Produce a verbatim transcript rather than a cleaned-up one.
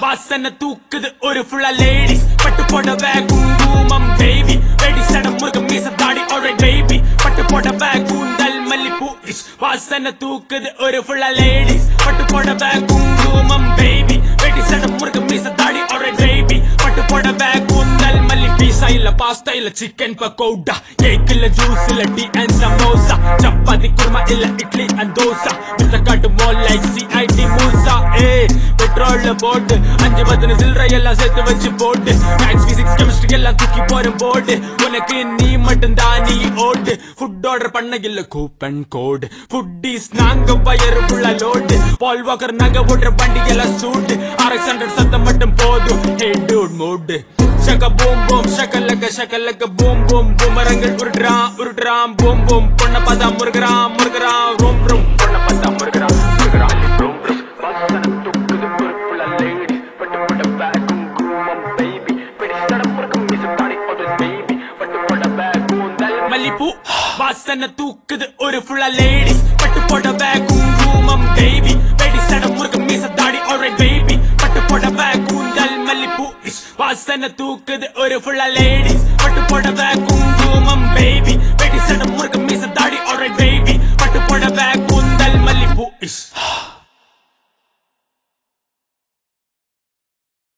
வாசனை தூக்குது ஒரு ஃபுல்லா லேடிஸ் பட்டு போடவே குங்குமம் பேபி வெடி சடம் முருக மீச தாடி ஆல்ரைட் பேபி பட்டு போடவே கூந்தல் மல்லிப்பூ வாசனை தூக்குது ஒரு ஃபுல்லா லேடிஸ் பட்டு போடவே குங்குமம் பேபி வெடி சடம் முருக மீச தாடி ஆல்ரைட் பேபி பட்டு போடவே கூந்தல் மல்லி பீஸா இல்ல பாஸ்தா இல்ல சிக்கன் பக்கோடா கேக் இல்ல ஜூஸ் இல்ல டீ அண்ட் சமோசா சப்பாத்தி குருமா இல்ல இட்லி அண்ட் தோசா வித்த காட்டு மோல் லைக் சிஐடி மூசா ஏ பெட்ரோல்ல போட்டு அஞ்சு பத்து சில்லறை எல்லாம் சேர்த்து வச்சு போட்டு மேக்ஸ் பிசிக்ஸ் கெமிஸ்ட்ரி எல்லாம் தூக்கி போற போட்டு உனக்கு நீ மட்டும் தான் நீ ஓட்டு ஃபுட் ஆர்டர் பண்ண இல்ல கூப்பன் கோடு ஃபுட்டீஸ் நாங்க வயறு ஃபுல்லா லோடு பால் வாக்கர் நாங்க ஓடுற வண்டி எல்லாம் சூட்டு ஆர்எக்ஸ் ஹண்ட்ரட் சத்தம் மட்டும் போதும் ஹே டூட் மூடு ஷக பூம் பூம் ஷகலக ஷகலக பூம் பூம் பூமரங்கள் உருட்டுறான் உருட்டுறான் பூம் பூம் பொண்ண பார்த்தா முருகிறான் முருகிறான் ரூம் ரூம் பொண்ண பார்த்தா முருகிறான் முருகிறான் ரூம் ரூம் வாசனை தூக்குது ஒரு புள்ள லேடி பட்டு போட பேக்கும் குருமம் பேபி பெடி சடம் முருகம் மீச தாடி ஆல்ரைட் பேபி பட்டு போட பேக் கூந்தல் மல்லிப்பூ வாசனை தூக்குது ஒரு ஃபுல்லா லேடிஸ் பட்டு போட பேக்கும் குருமம் பேபி பெடி சடம் முருகம் மீச தாடி ஆல்ரைட் பேபி பட்டு போட பேக் கூந்தல் மல்லிப்பூ வாசனை தூக்குது ஒரு ஃபுல்லா லேடிஸ் பட்டு போட பேக்கும்